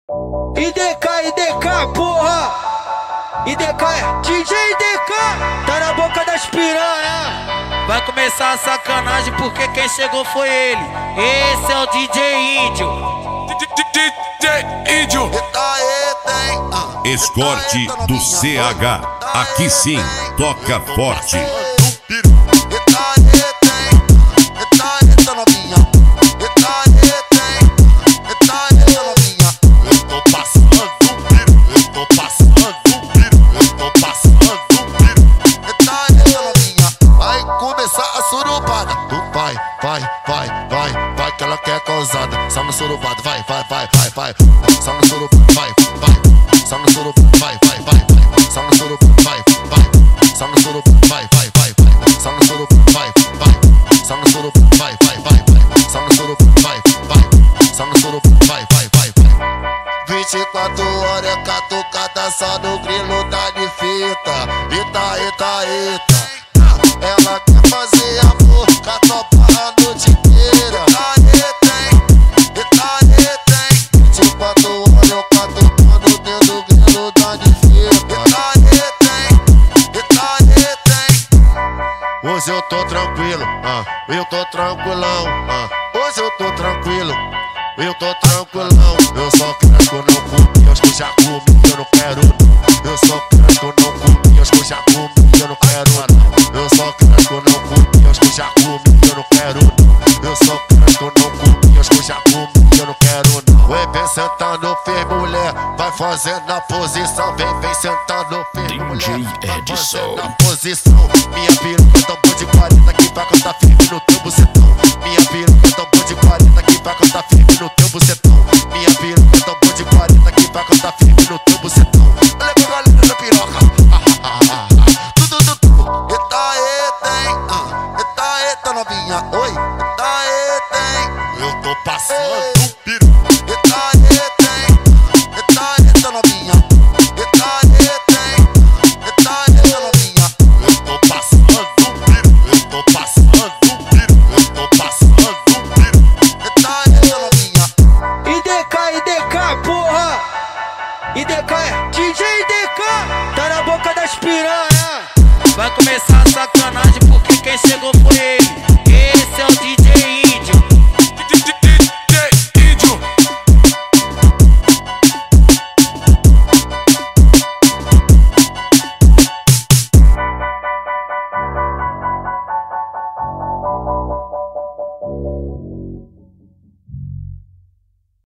IDK, porra! IDK, DJ IDK, tá na boca das piranha. Vai começar a sacanagem porque quem chegou foi ele. Esse é o DJ Índio. DJ Índio. Escorte do CH. Aqui sim, toca forte. Vai que ela quer causada. Só no surubado, vai. Só no surubado, vai. Só no surubado, vai. Só no surubado, vai. Só no surubado, vai. Só no surubado, vai. Só no surubado, vai. Só no surubado, vai. Só no surubado, vai. 24 horas é catucada só no grilo tá de fita. Eita. Ela quer fazer amor com a tropa a noite inteira. Tem 24 horas eu catucando dentro do grilo da de fita. Hoje eu tô tranquilo, eu tô tranquilão. Hoje eu tô tranquilo, eu tô tranquilão. Eu só quero que eu não comi, os que já comi, eu não quero não. Eu só quero que eu não comi, os que já comi, eu não quero não. Eu só quero que eu não comi, os que já comi, eu não quero não. Eu só quero que eu não comi, os que já comi, eu não quero não. Vem sentando firme, mulher, vai fazendo a posição. Vem sentando firme, mulher, vai fazendo a posição. Minha piroca é tambor de 40 que vai cantar firme no teu bucetão. Minha piroca é tambor de 40 que vai cantar firme no teu bucetão. Minha piroca é tambor de 40 que vai cantar firme no teu bucetão. Olha pra galera da piroca. Eita novinha, oi. Tem. Eu tô passando piru. Eita novinha. Tem. Novinha. Eu tô passando piru. Eu tô passando piru. Eita novinha. IDK, porra! IDK,